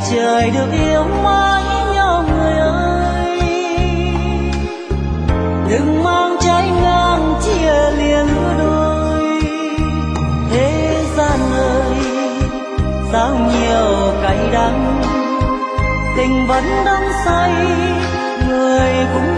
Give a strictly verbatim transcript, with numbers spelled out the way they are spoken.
trời được yêu mãi nhau người ơi. Đừng mang trái ngang chia lìa lứa đôi. Thế gian ơi sao nhiều cay đắng, tình vẫn đắm say người cũng